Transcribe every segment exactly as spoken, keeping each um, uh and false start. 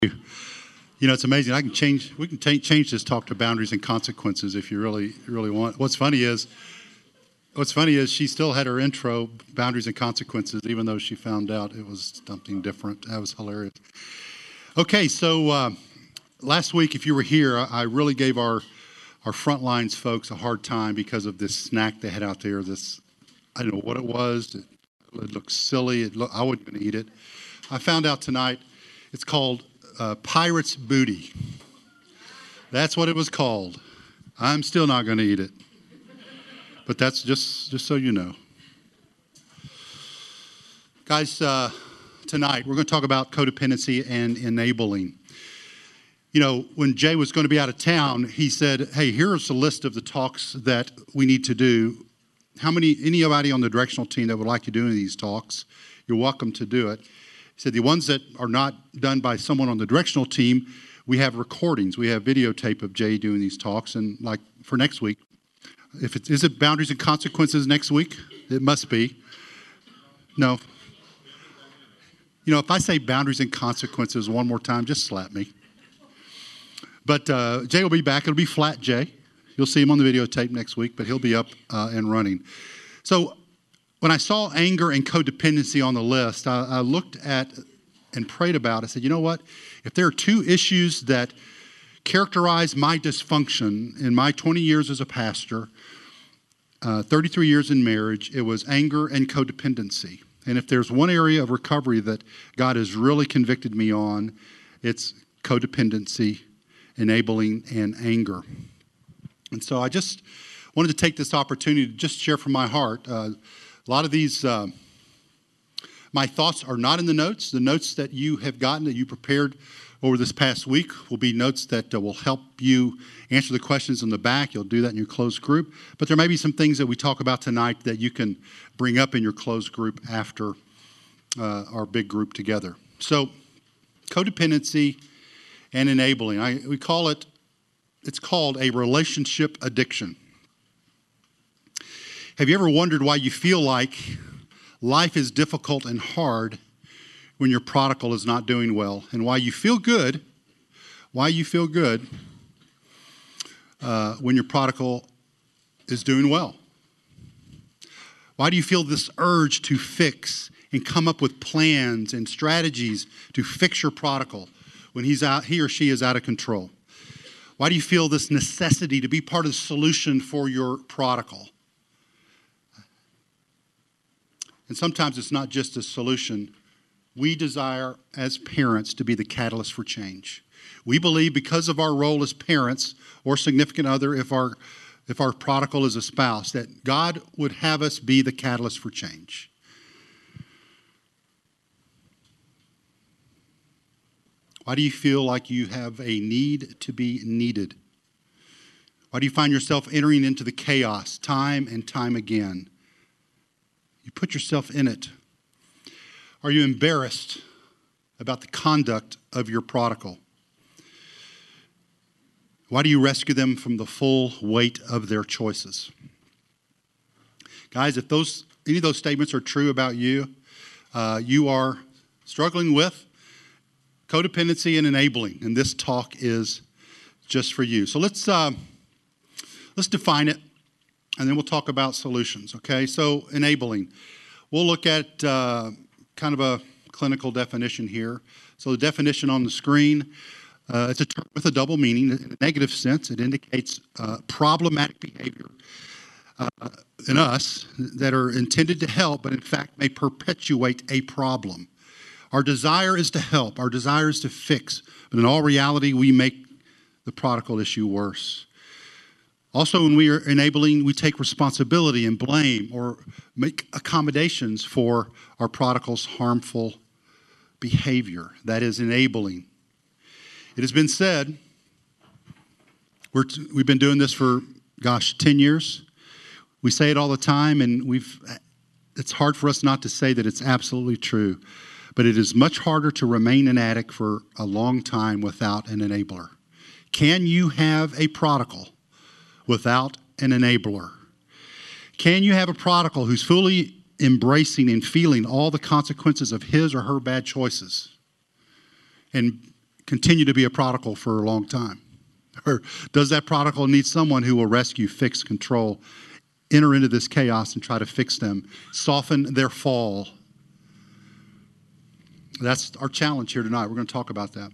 You know, it's amazing. I can change, we can t- change this talk to boundaries and consequences if you really, really want. What's funny is, what's funny is she still had her intro, boundaries and consequences, even though she found out it was something different. That was hilarious. Okay, so uh, last week, if you were here, I really gave our, our front lines folks a hard time because of this snack they had out there. This, I don't know what it was. It, it looked silly. It looked, I wouldn't even eat it. I found out tonight it's called Uh, Pirate's Booty. That's what it was called. I'm still not going to eat it. But that's just, just so you know. Guys, uh, tonight we're going to talk about codependency and enabling. You know, when Jay was going to be out of town, he said, hey, here's a list of the talks that we need to do. How many, anybody on the directional team that would like to do any of these talks, you're welcome to do it. He said the ones that are not done by someone on the directional team, we have recordings. We have videotape of Jay doing these talks. And like for next week, if it is it boundaries and consequences next week? It must be. No. You know, if I say boundaries and consequences one more time, just slap me. But uh, Jay will be back. It'll be flat Jay. You'll see him on the videotape next week, but he'll be up uh, and running. So when I saw anger and codependency on the list, I, I looked at and prayed about it. I said, you know what? If there are two issues that characterize my dysfunction in my twenty years as a pastor, uh, thirty-three years in marriage, it was anger and codependency. And if there's one area of recovery that God has really convicted me on, it's codependency, enabling, and anger. And so I just wanted to take this opportunity to just share from my heart. Uh, A lot of these, uh, my thoughts are not in the notes. The notes that you have gotten, that you prepared over this past week, will be notes that uh, will help you answer the questions in the back. You'll do that in your closed group. But there may be some things that we talk about tonight that you can bring up in your closed group after uh, our big group together. So, codependency and enabling. I, we call it, it's called a relationship addiction. Have you ever wondered why you feel like life is difficult and hard when your prodigal is not doing well, and why you feel good, why you feel good uh, when your prodigal is doing well? Why do you feel this urge to fix and come up with plans and strategies to fix your prodigal when he's out, he or she is out of control? Why do you feel this necessity to be part of the solution for your prodigal? And sometimes it's not just a solution. We desire as parents to be the catalyst for change. We believe because of our role as parents or significant other, if our if our prodigal is a spouse, that God would have us be the catalyst for change. Why do you feel like you have a need to be needed? Why do you find yourself entering into the chaos time and time again? You put yourself in it. Are you embarrassed about the conduct of your prodigal? Why do you rescue them from the full weight of their choices? Guys, if those any of those statements are true about you, uh, you are struggling with codependency and enabling, and this talk is just for you. So let's uh, let's define it. And then we'll talk about solutions, okay? So enabling. We'll look at uh, kind of a clinical definition here. So the definition on the screen, uh, it's a term with a double meaning. In a negative sense, it indicates uh, problematic behavior uh, in us that are intended to help, but in fact may perpetuate a problem. Our desire is to help. Our desire is to fix. But in all reality, we make the prodigal issue worse. Also, when we are enabling, we take responsibility and blame or make accommodations for our prodigal's harmful behavior. That is enabling. It has been said, we're t- we've been doing this for, gosh, ten years. We say it all the time, and we've. It's hard for us not to say that it's absolutely true. But it is much harder to remain an addict for a long time without an enabler. Can you have a prodigal without an enabler? Can you have a prodigal who's fully embracing and feeling all the consequences of his or her bad choices and continue to be a prodigal for a long time? Or does that prodigal need someone who will rescue, fix, control, enter into this chaos and try to fix them, soften their fall? That's our challenge here tonight. We're going to talk about that.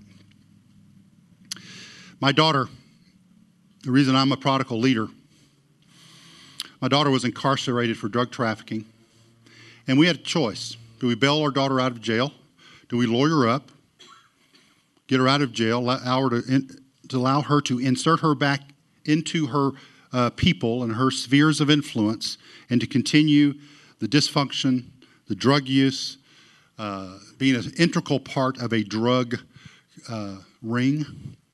My daughter, the reason I'm a prodigal leader, my daughter was incarcerated for drug trafficking, and we had a choice. Do we bail our daughter out of jail? Do we lawyer her up, get her out of jail, allow her to, in, to allow her to insert her back into her uh, people and her spheres of influence, and to continue the dysfunction, the drug use, uh, being an integral part of a drug uh, ring?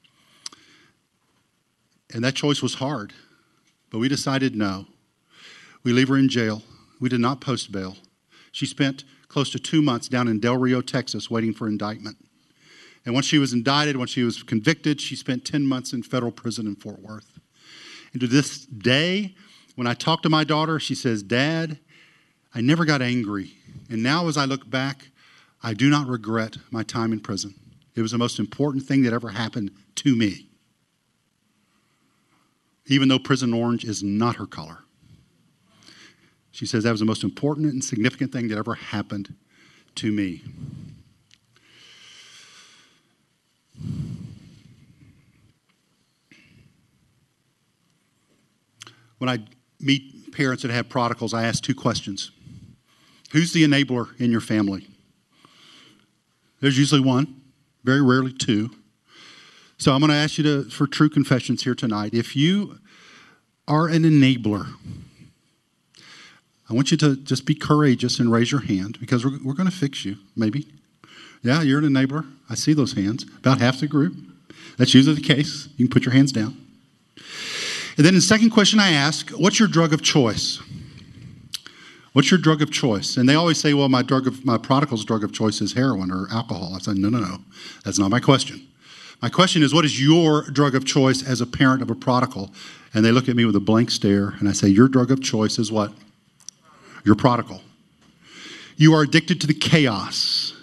And that choice was hard, but we decided no. We leave her in jail. We did not post bail. She spent close to two months down in Del Rio, Texas, waiting for indictment. And once she was indicted, once she was convicted, she spent ten months in federal prison in Fort Worth. And to this day, when I talk to my daughter, she says, "Dad, I never got angry. And now as I look back, I do not regret my time in prison. It was the most important thing that ever happened to me." Even though prison orange is not her color. She says that was the most important and significant thing that ever happened to me. When I meet parents that have prodigals, I ask two questions. Who's the enabler in your family? There's usually one, very rarely two. So I'm going to ask you to, for true confessions here tonight. If you are an enabler, I want you to just be courageous and raise your hand, because we're, we're going to fix you, maybe. Yeah, you're an enabler. I see those hands. About half the group. That's usually the case. You can put your hands down. And then the second question I ask, what's your drug of choice? What's your drug of choice? And they always say, well, my drug of my prodigal's drug of choice is heroin or alcohol. I said, no, no, no. That's not my question. My question is, what is your drug of choice as a parent of a prodigal? And they look at me with a blank stare, and I say, your drug of choice is what? Your prodigal. You are addicted to the chaos.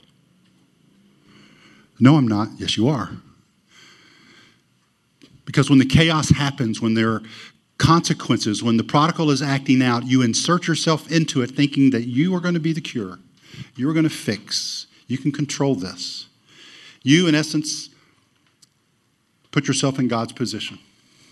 No, I'm not. Yes, you are. Because when the chaos happens, when there are consequences, when the prodigal is acting out, you insert yourself into it thinking that you are going to be the cure. You are going to fix. You can control this. You, in essence, put yourself in God's position.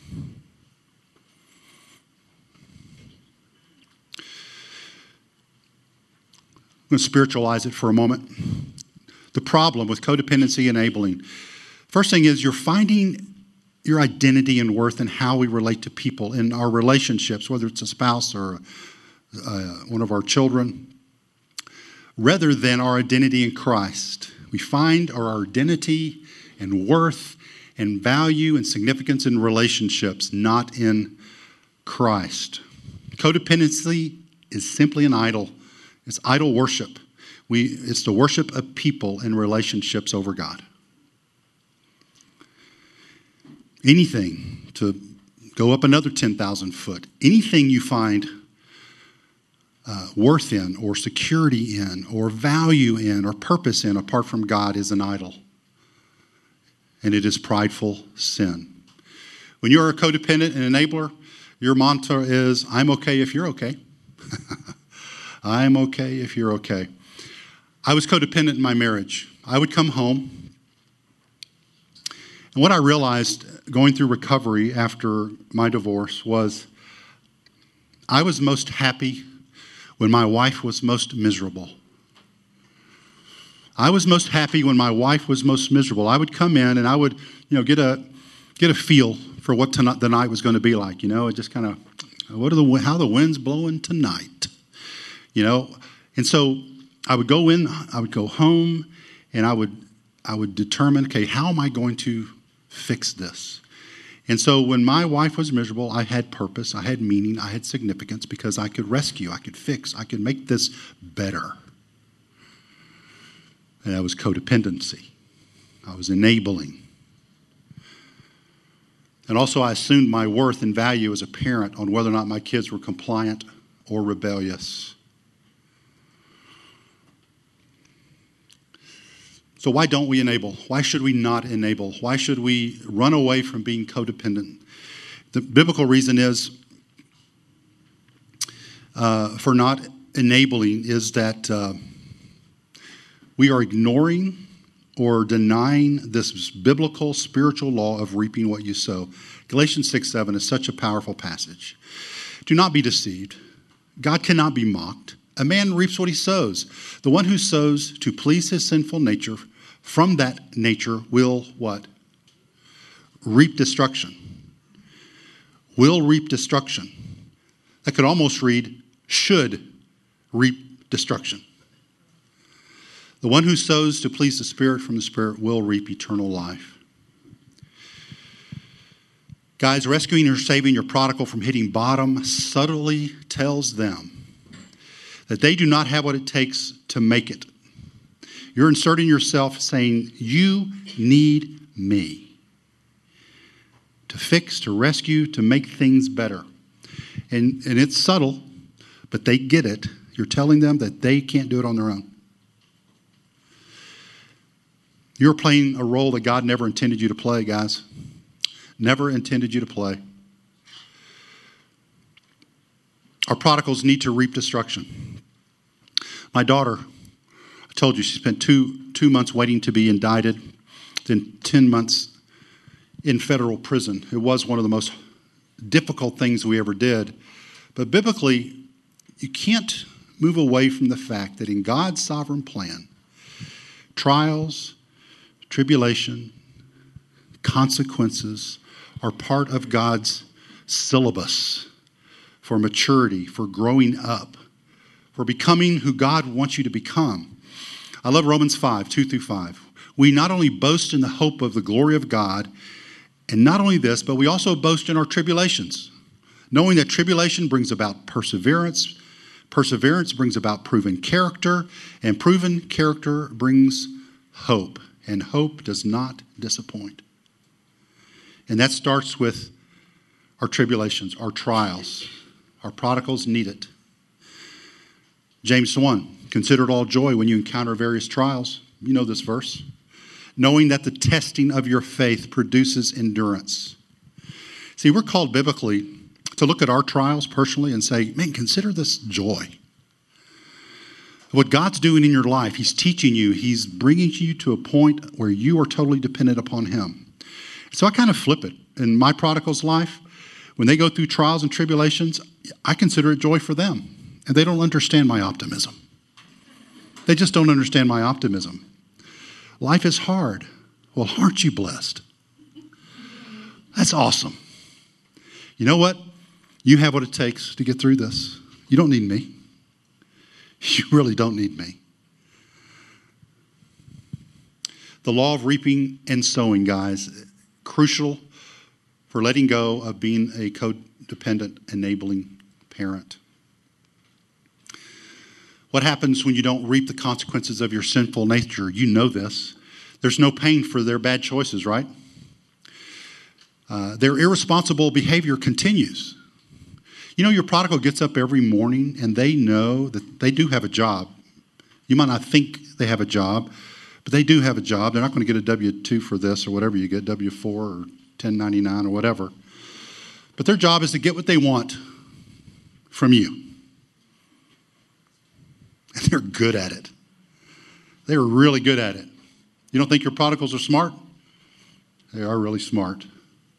I'm going to spiritualize it for a moment. The problem with codependency enabling. First thing is you're finding your identity and worth in how we relate to people in our relationships, whether it's a spouse or uh, one of our children, rather than our identity in Christ. We find our identity and worth and value and significance in relationships, not in Christ. Codependency is simply an idol. It's idol worship. We, it's the worship of people and relationships over God. Anything to go up another ten thousand foot, anything you find uh, worth in or security in or value in or purpose in apart from God is an idol. And it is prideful sin. When you are a codependent and enabler, your mantra is, I'm okay if you're okay. I'm okay if you're okay. I was codependent in my marriage. I would come home, and what I realized going through recovery after my divorce was I was most happy when my wife was most miserable. I was most happy when my wife was most miserable. I would come in and I would, you know, get a get a feel for what tonight, the night was going to be like. You know, it just kind of, what are the how the wind's blowing tonight? You know, and so I would go in, I would go home, and I would I would determine, okay, how am I going to fix this? And so when my wife was miserable, I had purpose, I had meaning, I had significance because I could rescue, I could fix, I could make this better. And that was codependency. I was enabling. And also I assumed my worth and value as a parent on whether or not my kids were compliant or rebellious. So why don't we enable? Why should we not enable? Why should we run away from being codependent? The biblical reason is uh, for not enabling is that uh, we are ignoring or denying this biblical spiritual law of reaping what you sow. Galatians six seven is such a powerful passage. Do not be deceived. God cannot be mocked. A man reaps what he sows. The one who sows to please his sinful nature, from that nature will what? Reap destruction. Will reap destruction. That could almost read, should reap destruction. The one who sows to please the Spirit from the Spirit will reap eternal life. Guys, rescuing or saving your prodigal from hitting bottom subtly tells them that they do not have what it takes to make it. You're inserting yourself saying, you need me to fix, to rescue, to make things better. And, and it's subtle, but they get it. You're telling them that they can't do it on their own. You're playing a role that God never intended you to play, guys. Never intended you to play. Our prodigals need to reap destruction. My daughter, I told you, she spent two, two months waiting to be indicted, then ten months in federal prison. It was one of the most difficult things we ever did. But biblically, you can't move away from the fact that in God's sovereign plan, trials, tribulation, consequences are part of God's syllabus for maturity, for growing up, for becoming who God wants you to become. I love Romans five, two through five. We not only boast in the hope of the glory of God, and not only this, but we also boast in our tribulations, knowing that tribulation brings about perseverance, perseverance brings about proven character, and proven character brings hope. And hope does not disappoint. And that starts with our tribulations, our trials. Our prodigals need it. James one, consider it all joy when you encounter various trials. You know this verse. Knowing that the testing of your faith produces endurance. See, we're called biblically to look at our trials personally and say, man, consider this joy. What God's doing in your life, he's teaching you, he's bringing you to a point where you are totally dependent upon him. So I kind of flip it. In my prodigal's life, when they go through trials and tribulations, I consider it joy for them. And they don't understand my optimism. They just don't understand my optimism. Life is hard. Well, aren't you blessed? That's awesome. You know what? You have what it takes to get through this. You don't need me. You really don't need me. The law of reaping and sowing, guys, crucial for letting go of being a codependent, enabling parent. What happens when you don't reap the consequences of your sinful nature? You know this. There's no pain for their bad choices, right? Uh, their irresponsible behavior continues. You know, your prodigal gets up every morning and they know that they do have a job. You might not think they have a job, but they do have a job. They're not going to get a W two for this or whatever you get, W four or ten ninety-nine or whatever. But their job is to get what they want from you. And they're good at it. They're really good at it. You don't think your prodigals are smart? They are really smart.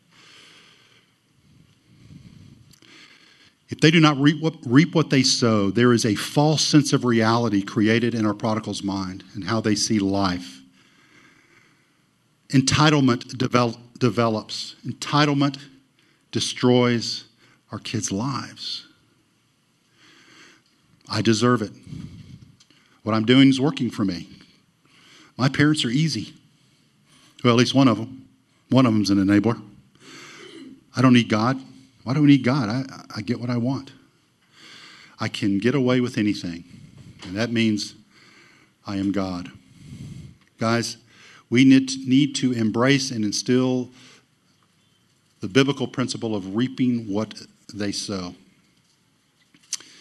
If they do not reap what, reap what they sow, there is a false sense of reality created in our prodigal's mind and how they see life. Entitlement develop, develops. Entitlement destroys our kids' lives. I deserve it. What I'm doing is working for me. My parents are easy. Well, at least one of them. One of them's an enabler. I don't need God. Why do we need God? I, I get what I want. I can get away with anything. And that means I am God. Guys, we need, need to embrace and instill the biblical principle of reaping what they sow.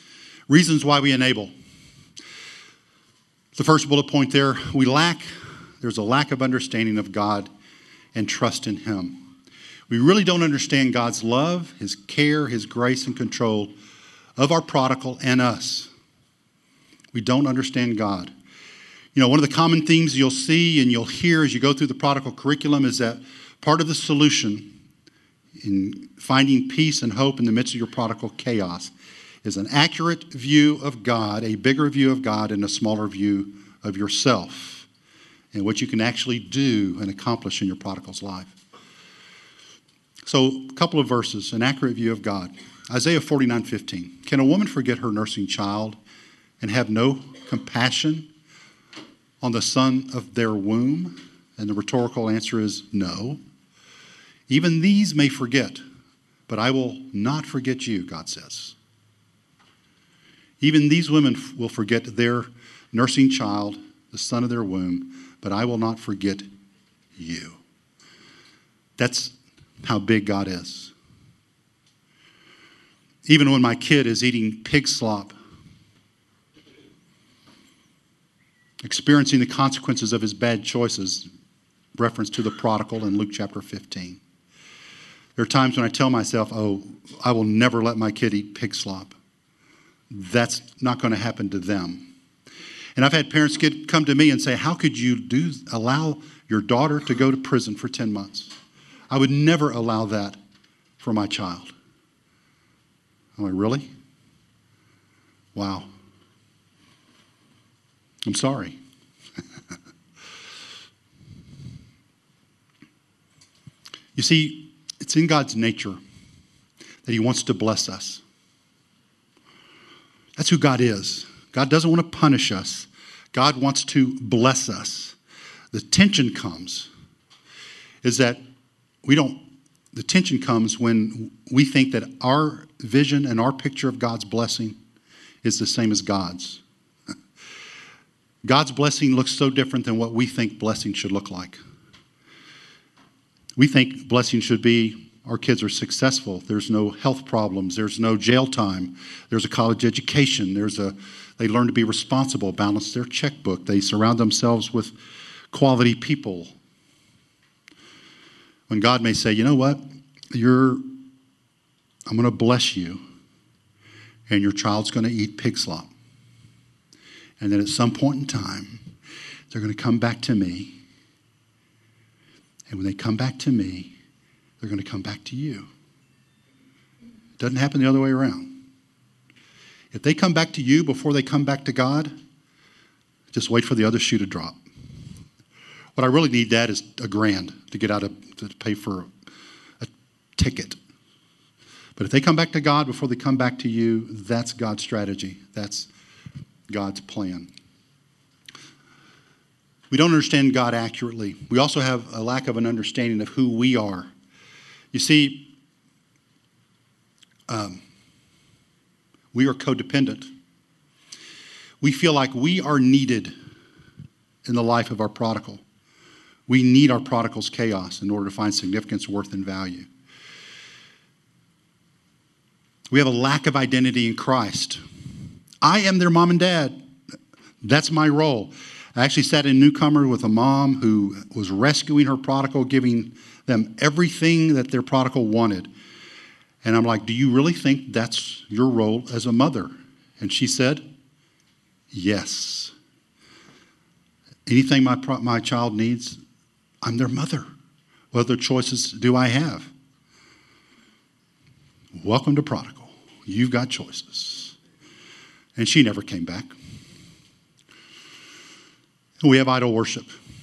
Reasons why we enable. The first bullet point there, we lack there's a lack of understanding of God and trust in Him. We really don't understand God's love, His care, His grace and control of our prodigal and us. We don't understand God. You know, one of the common themes you'll see and you'll hear as you go through the prodigal curriculum is that part of the solution in finding peace and hope in the midst of your prodigal chaos is an accurate view of God, a bigger view of God, and a smaller view of yourself and what you can actually do and accomplish in your prodigal's life. So, a couple of verses, an accurate view of God. Isaiah forty-nine fifteen. Can a woman forget her nursing child and have no compassion on the son of their womb? And the rhetorical answer is no. Even these may forget, but I will not forget you, God says. Even these women will forget their nursing child, the son of their womb, but I will not forget you. That's how big God is. Even when my kid is eating pig slop, experiencing the consequences of his bad choices, reference to the prodigal in Luke chapter fifteen. There are times when I tell myself, oh, I will never let my kid eat pig slop. That's not going to happen to them. And I've had parents get come to me and say, how could you do allow your daughter to go to prison for ten months? I would never allow that for my child. I'm like, really? Wow. I'm sorry. You see, it's in God's nature that He wants to bless us. That's who God is. God doesn't want to punish us. God wants to bless us. The tension comes is that we don't, the tension comes when we think that our vision and our picture of God's blessing is the same as God's. God's blessing looks so different than what we think blessing should look like. We think blessing should be our kids are successful. There's no health problems. There's no jail time. There's a college education. There's a, they learn to be responsible, balance their checkbook. They surround themselves with quality people. When God may say, you know what, you're, I'm going to bless you, and your child's going to eat pig slop. And then at some point in time, they're going to come back to me. And when they come back to me, they're going to come back to you. It doesn't happen the other way around. If they come back to you before they come back to God, just wait for the other shoe to drop. What I really need, Dad, is a grand to get out of, to pay for a ticket. But if they come back to God before they come back to you, that's God's strategy. That's God's plan. We don't understand God accurately. We also have a lack of an understanding of who we are. You see, um, we are codependent. We feel like we are needed in the life of our prodigal. We need our prodigal's chaos in order to find significance, worth, and value. We have a lack of identity in Christ. I am their mom and dad. That's my role. I actually sat in Newcomer with a mom who was rescuing her prodigal, giving them everything that their prodigal wanted. And I'm like, do you really think that's your role as a mother? And she said, yes. Anything my my child needs, I'm their mother. What other choices do I have? Welcome to prodigal. You've got choices. And she never came back. We have idol worship.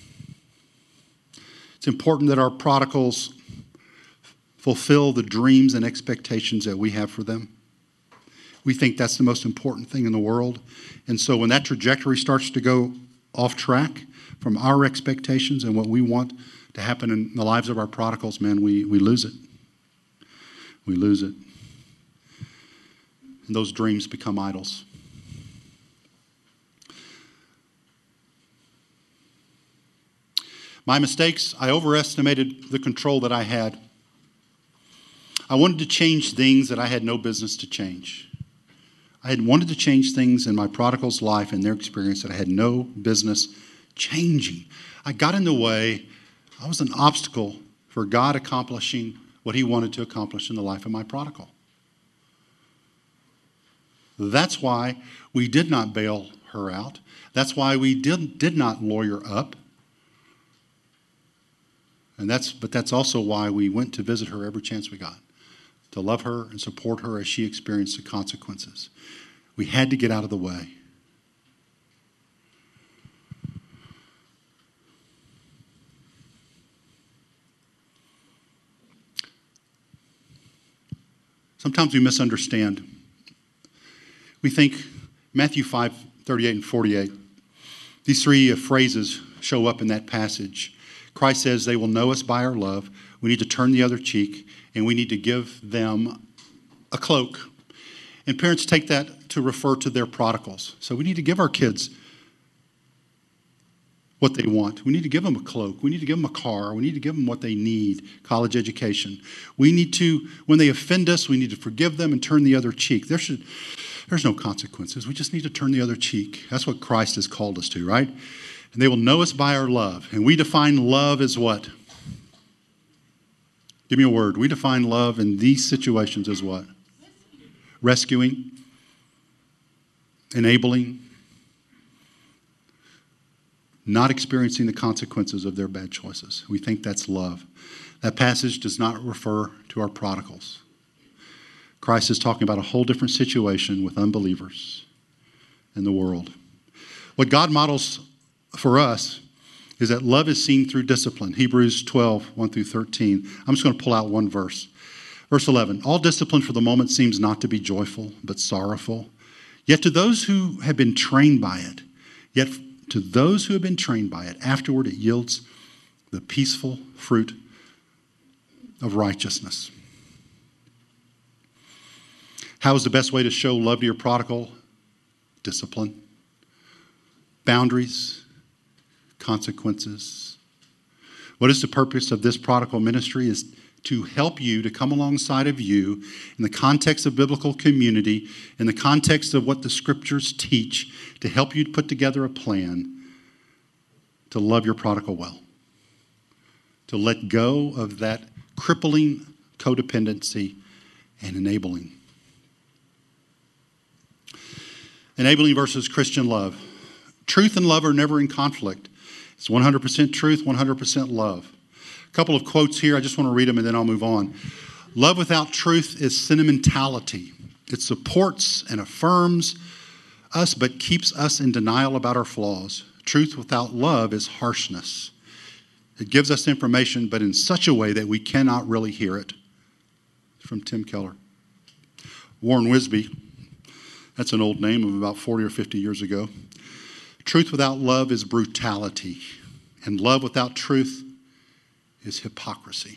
It's important that our prodigals fulfill the dreams and expectations that we have for them. We think that's the most important thing in the world. And so when that trajectory starts to go off track from our expectations and what we want to happen in the lives of our prodigals, man, we, we lose it. We lose it. And those dreams become idols. My mistakes, I overestimated the control that I had. I wanted to change things that I had no business to change. I had wanted to change things in my prodigal's life and their experience that I had no business changing. I got in the way. I was an obstacle for God accomplishing what he wanted to accomplish in the life of my prodigal. That's why we did not bail her out. That's why we did, did not lawyer up. And that's, but that's also why we went to visit her every chance we got, to love her and support her as she experienced the consequences. We had to get out of the way. Sometimes we misunderstand. We think Matthew five, thirty-eight and forty-eight, these three uh, phrases show up in that passage. Christ says they will know us by our love. We need to turn the other cheek, and we need to give them a cloak. And parents take that to refer to their prodigals. So we need to give our kids what they want. We need to give them a cloak. We need to give them a car. We need to give them what they need, college education. We need to, when they offend us, we need to forgive them and turn the other cheek. There should, there's no consequences. We just need to turn the other cheek. That's what Christ has called us to, right? And they will know us by our love. And we define love as what? Give me a word. We define love in these situations as what? Rescuing, enabling, not experiencing the consequences of their bad choices. We think that's love. That passage does not refer to our prodigals. Christ is talking about a whole different situation with unbelievers in the world. What God models for us is that love is seen through discipline. Hebrews twelve, one through thirteen. I'm just going to pull out one verse. Verse eleven, all discipline for the moment seems not to be joyful, but sorrowful. Yet to those who have been trained by it, yet to those who have been trained by it, afterward it yields the peaceful fruit of righteousness. How is the best way to show love to your prodigal? Discipline. Boundaries. Consequences. What is the purpose of this prodigal ministry? Is to help you, to come alongside of you in the context of biblical community, in the context of what the scriptures teach, to help you put together a plan to love your prodigal well, to let go of that crippling codependency and enabling. Enabling versus Christian love. Truth and love are never in conflict. It's one hundred percent truth, one hundred percent love. A couple of quotes here. I just want to read them and then I'll move on. Love without truth is sentimentality. It supports and affirms us but keeps us in denial about our flaws. Truth without love is harshness. It gives us information but in such a way that we cannot really hear it. From Tim Keller. Warren Wisby. That's an old name of about forty or fifty years ago. Truth without love is brutality, and love without truth is hypocrisy.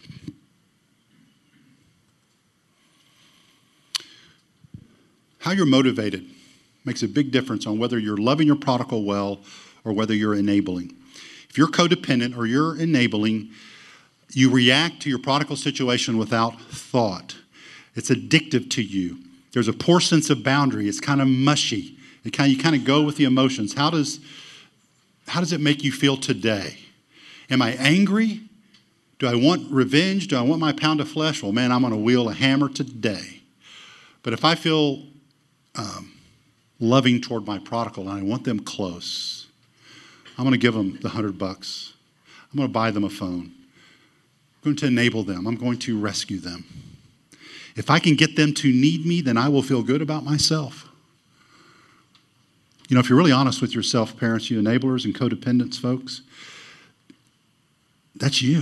How you're motivated makes a big difference on whether you're loving your prodigal well or whether you're enabling. If you're codependent or you're enabling, you react to your prodigal situation without thought. It's addictive to you. There's a poor sense of boundary. It's kind of mushy. It kind of, you kind of go with the emotions. How does, how does it make you feel today? Am I angry? Do I want revenge? Do I want my pound of flesh? Well, man, I'm going to wield a hammer today. But if I feel um, loving toward my prodigal and I want them close, I'm going to give them the hundred bucks. I'm going to buy them a phone. I'm going to enable them. I'm going to rescue them. If I can get them to need me, then I will feel good about myself. You know, if you're really honest with yourself, parents, you enablers and codependents, folks, that's you.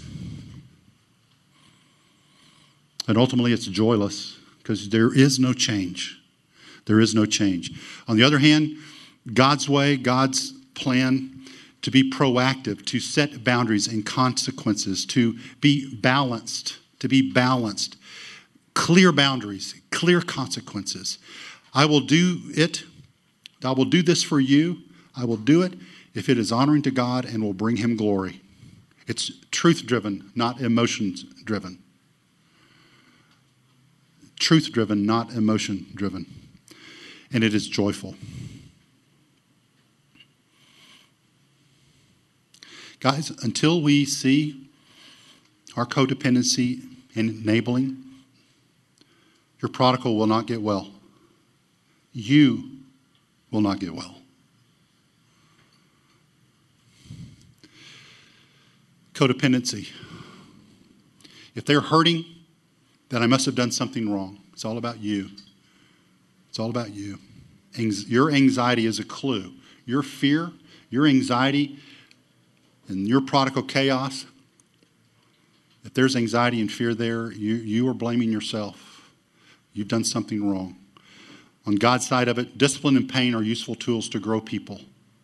And ultimately, it's joyless because there is no change. There is no change. On the other hand, God's way, God's plan to be proactive, to set boundaries and consequences, to be balanced, to be balanced, clear boundaries, clear consequences. I will do it. I will do this for you. I will do it if it is honoring to God and will bring him glory. It's truth-driven, not emotions-driven. Truth-driven, not emotion-driven. And it is joyful. Guys, until we see our codependency enabling, your prodigal will not get well. You will not get well. Codependency. If they're hurting, then I must have done something wrong. It's all about you. It's all about you. Your anxiety is a clue. Your fear, your anxiety, and your prodigal chaos, if there's anxiety and fear there, you, you are blaming yourself. You've done something wrong. On God's side of it, discipline and pain are useful tools to grow people.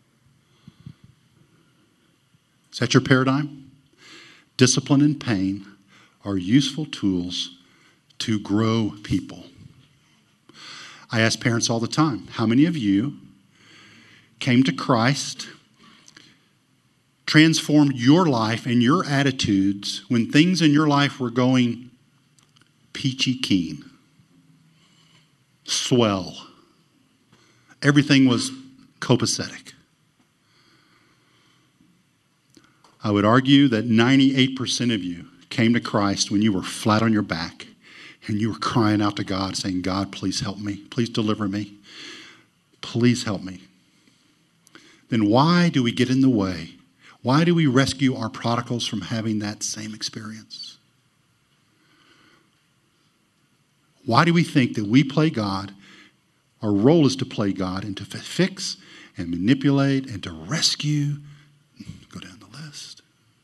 Is that your paradigm? Discipline and pain are useful tools to grow people. I ask parents all the time, how many of you came to Christ, transformed your life and your attitudes when things in your life were going peachy keen, swell? Everything was copacetic. I would argue that ninety-eight percent of you came to Christ when you were flat on your back and you were crying out to God saying, God, please help me. Please deliver me. Please help me. Then why do we get in the way? Why do we rescue our prodigals from having that same experience? Why do we think that we play God? Our role is to play God and to fix and manipulate and to rescue. Go down the list.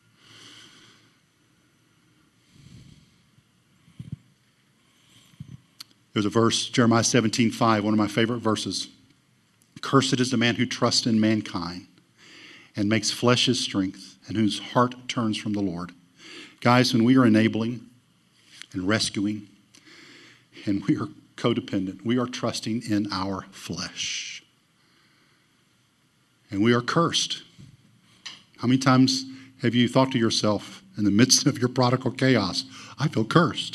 There's a verse, Jeremiah seventeen five, one of my favorite verses. Cursed is the man who trusts in mankind and makes flesh his strength and whose heart turns from the Lord. Guys, when we are enabling and rescuing and we are codependent, we are trusting in our flesh. And we are cursed. How many times have you thought to yourself in the midst of your prodigal chaos, I feel cursed?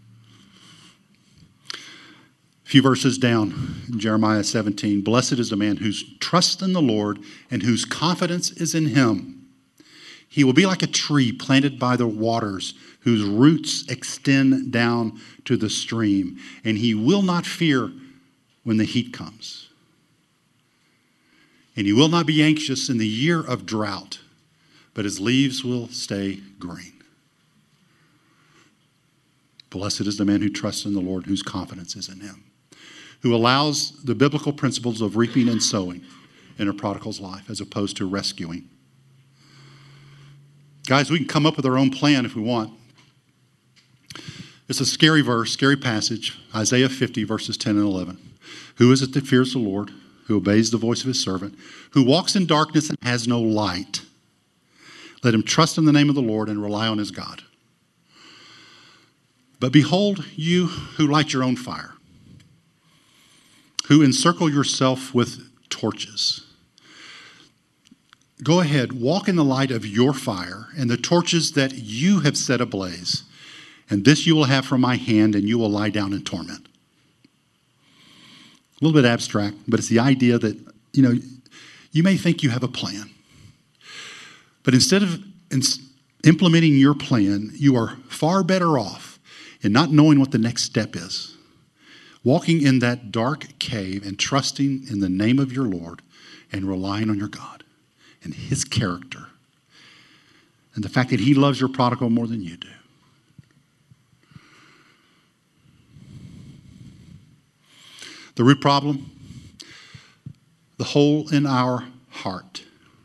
A few verses down in Jeremiah seventeen, blessed is the man whose trust in the Lord and whose confidence is in him. He will be like a tree planted by the waters, whose roots extend down to the stream, and he will not fear when the heat comes. And he will not be anxious in the year of drought, but his leaves will stay green. Blessed is the man who trusts in the Lord, whose confidence is in him, who allows the biblical principles of reaping and sowing in a prodigal's life as opposed to rescuing. Guys, we can come up with our own plan if we want. It's a scary verse, scary passage, Isaiah fifty, verses ten and eleven. Who is it that fears the Lord, who obeys the voice of his servant, who walks in darkness and has no light? Let him trust in the name of the Lord and rely on his God. But behold, you who light your own fire, who encircle yourself with torches. Go ahead, walk in the light of your fire and the torches that you have set ablaze. And this you will have from my hand, and you will lie down in torment. A little bit abstract, but it's the idea that, you know, you may think you have a plan. But instead of implementing your plan, you are far better off in not knowing what the next step is. Walking in that dark cave and trusting in the name of your Lord and relying on your God and his character and the fact that he loves your prodigal more than you do. The root problem, the hole in our heart.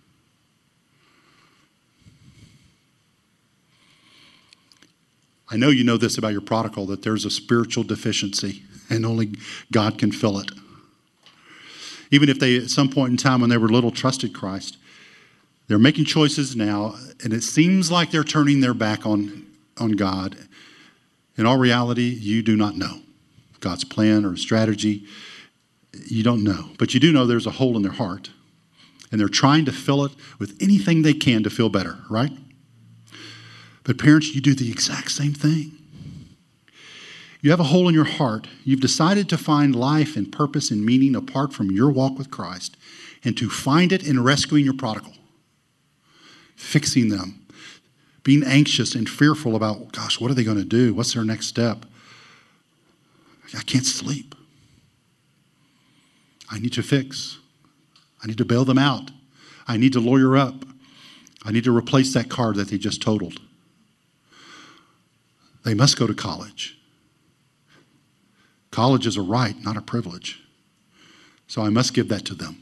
I know you know this about your prodigal, that there's a spiritual deficiency and only God can fill it. Even if they, at some point in time when they were little, trusted Christ, they're making choices now, and it seems like they're turning their back on, on God. In all reality, you do not know God's plan or strategy. You don't know. But you do know there's a hole in their heart, and they're trying to fill it with anything they can to feel better, right? But parents, you do the exact same thing. You have a hole in your heart. You've decided to find life and purpose and meaning apart from your walk with Christ and to find it in rescuing your prodigal. fixing them, being anxious and fearful about, gosh, what are they going to do? What's their next step? I can't sleep. I need to fix. I need to bail them out. I need to lawyer up. I need to replace that car that they just totaled. They must go to college. College is a right, not a privilege. So I must give that to them.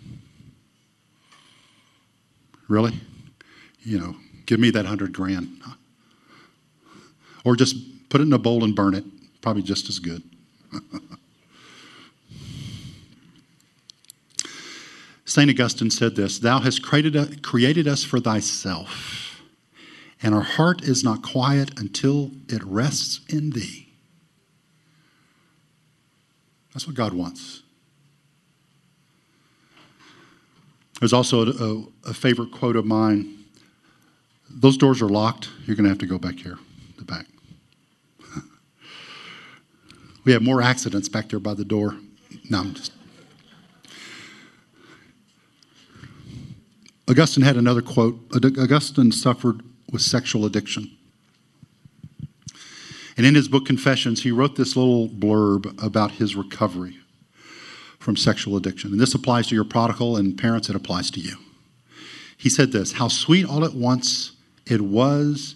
Really? You know, give me that hundred grand. Or just put it in a bowl and burn it. Probably just as good. Saint Augustine said this, "Thou hast created, created us for thyself, and our heart is not quiet until it rests in thee." That's what God wants. There's also a, a, a favorite quote of mine. Those doors are locked. You're going to have to go back here, the back. We have more accidents back there by the door. No, I'm just... Augustine had another quote. Augustine suffered with sexual addiction. And in his book, Confessions, he wrote this little blurb about his recovery from sexual addiction. And this applies to your prodigal, and parents, it applies to you. He said this, "How sweet all at once it was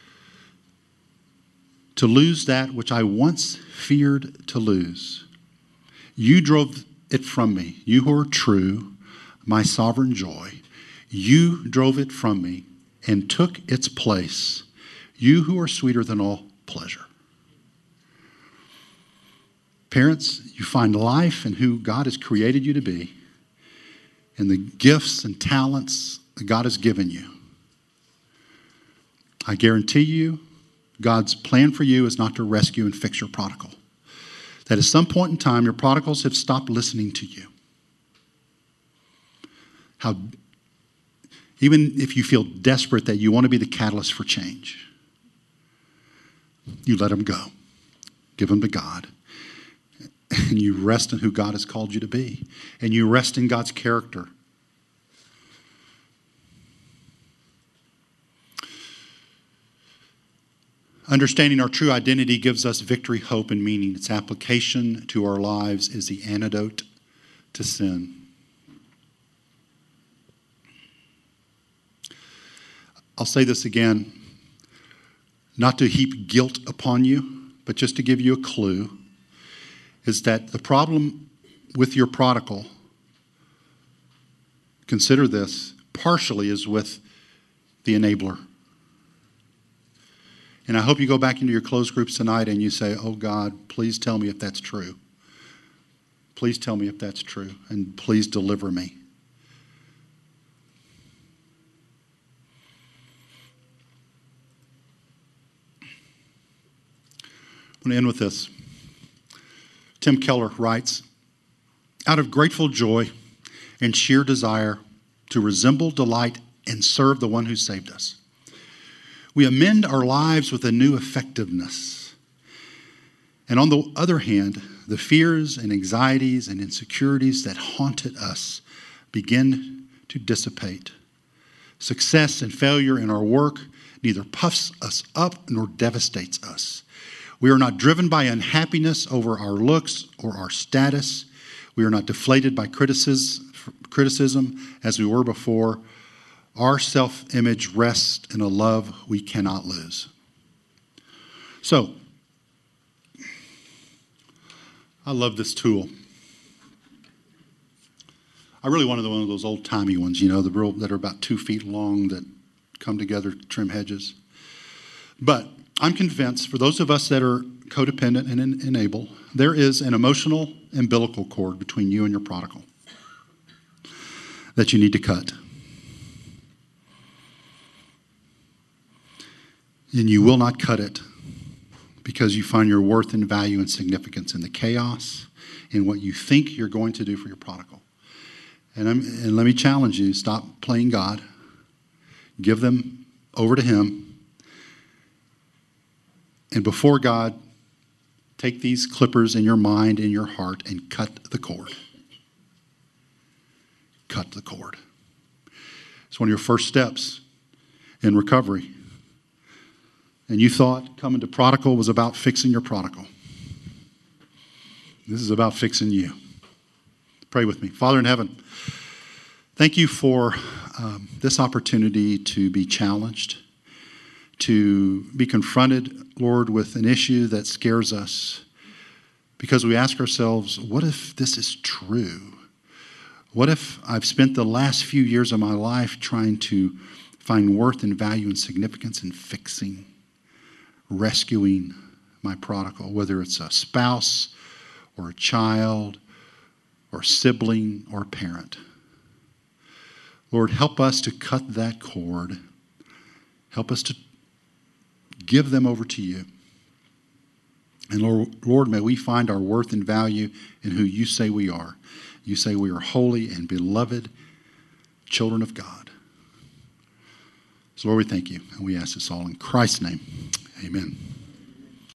to lose that which I once feared to lose. You drove it from me. You who are true, my sovereign joy. You drove it from me and took its place. You who are sweeter than all pleasure." Parents, you find life in who God has created you to be, in the gifts and talents that God has given you. I guarantee you, God's plan for you is not to rescue and fix your prodigal. That at some point in time, your prodigals have stopped listening to you. How, even if you feel desperate that you want to be the catalyst for change, you let them go. Give them to God. And you rest in who God has called you to be. And you rest in God's character. Understanding our true identity gives us victory, hope, and meaning. Its application to our lives is the antidote to sin. I'll say this again, not to heap guilt upon you, but just to give you a clue, is that the problem with your prodigal, consider this, partially is with the enabler. And I hope you go back into your closed groups tonight and you say, "Oh God, please tell me if that's true. Please tell me if that's true, and please deliver me." I'm going to end with this. Tim Keller writes, "Out of grateful joy and sheer desire to resemble, delight, and serve the one who saved us, we amend our lives with a new effectiveness. And on the other hand, the fears and anxieties and insecurities that haunted us begin to dissipate. Success and failure in our work neither puffs us up nor devastates us. We are not driven by unhappiness over our looks or our status. We are not deflated by criticism, criticism as we were before. Our self-image rests in a love we cannot lose." So, I love this tool. I really wanted one of those old-timey ones, you know, the real, that are about two feet long that come together to trim hedges. But I'm convinced, for those of us that are codependent and en- enable, there is an emotional umbilical cord between you and your prodigal that you need to cut. And you will not cut it because you find your worth and value and significance in the chaos, in what you think you're going to do for your prodigal. And, I'm, and let me challenge you, stop playing God. Give them over to Him. And before God, take these clippers in your mind, in your heart, and cut the cord. Cut the cord. It's one of your first steps in recovery. And you thought coming to Prodigal was about fixing your prodigal. This is about fixing you. Pray with me. Father in heaven, thank you for um, this opportunity to be challenged, to be confronted, Lord, with an issue that scares us because we ask ourselves, what if this is true? What if I've spent the last few years of my life trying to find worth and value and significance in fixing, rescuing my prodigal, whether it's a spouse or a child or a sibling or a parent. Lord, help us to cut that cord. Help us to give them over to you. And Lord, Lord, may we find our worth and value in who you say we are. You say we are holy and beloved children of God. So Lord, we thank you, and we ask this all in Christ's name. Amen.